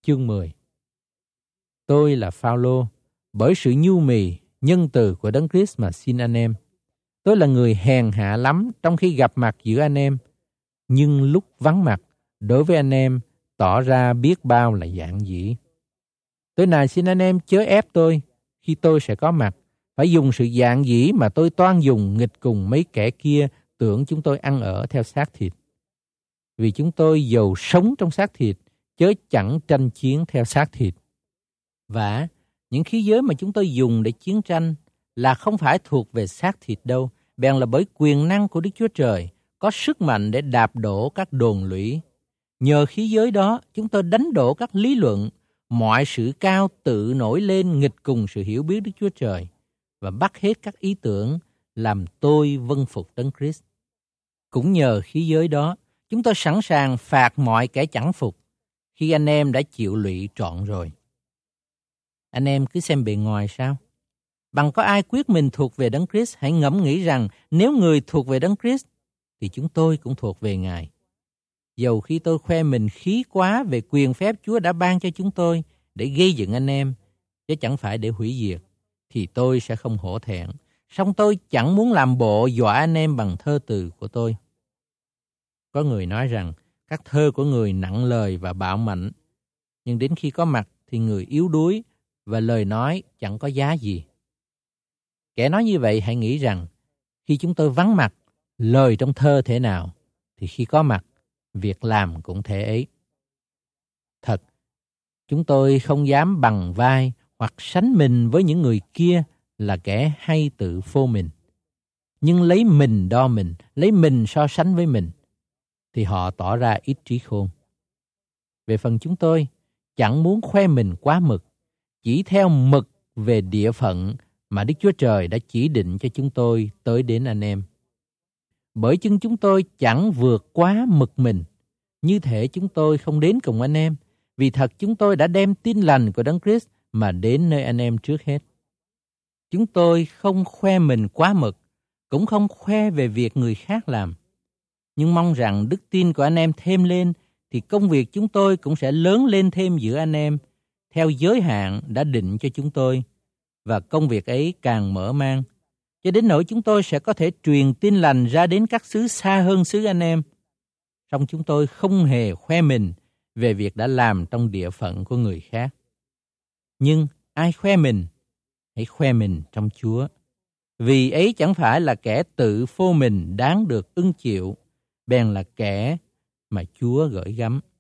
Chương 10. Tôi là Phao-lô, bởi sự nhu mì, nhân từ của Đấng Christ mà xin anh em. Tôi là người hèn hạ lắm trong khi gặp mặt giữa anh em, nhưng lúc vắng mặt, đối với anh em, tỏ ra biết bao là dạn dĩ. Tôi này xin anh em chớ ép tôi, khi tôi sẽ có mặt, phải dùng sự dạn dĩ mà tôi toan dùng nghịch cùng mấy kẻ kia tưởng chúng tôi ăn ở theo xác thịt. Vì chúng tôi dầu sống trong xác thịt, chớ chẳng tranh chiến theo xác thịt. Và những khí giới mà chúng tôi dùng để chiến tranh là không phải thuộc về xác thịt đâu, bèn là bởi quyền năng của Đức Chúa Trời, có sức mạnh để đạp đổ các đồn lũy. Nhờ khí giới đó, chúng tôi đánh đổ các lý luận, mọi sự cao tự nổi lên nghịch cùng sự hiểu biết Đức Chúa Trời, và bắt hết các ý tưởng làm tôi vâng phục Đấng Christ. Cũng nhờ khí giới đó, chúng tôi sẵn sàng phạt mọi kẻ chẳng phục, khi anh em đã chịu lụy trọn rồi. Anh em cứ xem bề ngoài sao? Bằng có ai quyết mình thuộc về Đấng Christ, hãy ngẫm nghĩ rằng nếu người thuộc về Đấng Christ, thì chúng tôi cũng thuộc về Ngài. Dầu khi tôi khoe mình khí quá về quyền phép Chúa đã ban cho chúng tôi để gây dựng anh em, chứ chẳng phải để hủy diệt, thì tôi sẽ không hổ thẹn. Song tôi chẳng muốn làm bộ dọa anh em bằng thơ từ của tôi. Có người nói rằng các thơ của người nặng lời và bạo mạnh, nhưng đến khi có mặt thì người yếu đuối và lời nói chẳng có giá gì. Kẻ nói như vậy hãy nghĩ rằng khi chúng tôi vắng mặt, lời trong thơ thế nào, thì khi có mặt, việc làm cũng thế ấy. Thật, chúng tôi không dám bằng vai hoặc sánh mình với những người kia là kẻ hay tự phô mình. Nhưng lấy mình đo mình, lấy mình so sánh với mình, thì họ tỏ ra ít trí khôn. Về phần chúng tôi, chẳng muốn khoe mình quá mực, chỉ theo mực về địa phận mà Đức Chúa Trời đã chỉ định cho chúng tôi tới đến anh em. Bởi chừng chúng tôi chẳng vượt quá mực mình, như thể chúng tôi không đến cùng anh em, vì thật chúng tôi đã đem tin lành của Đấng Christ mà đến nơi anh em trước hết. Chúng tôi không khoe mình quá mực, cũng không khoe về việc người khác làm. Nhưng mong rằng đức tin của anh em thêm lên, thì công việc chúng tôi cũng sẽ lớn lên thêm giữa anh em, theo giới hạn đã định cho chúng tôi, và công việc ấy càng mở mang, cho đến nỗi chúng tôi sẽ có thể truyền tin lành ra đến các xứ xa hơn xứ anh em. Song chúng tôi không hề khoe mình về việc đã làm trong địa phận của người khác. Nhưng ai khoe mình, hãy khoe mình trong Chúa. Vì ấy chẳng phải là kẻ tự phô mình đáng được ưng chịu, bèn là kẻ mà Chúa gởi gắm.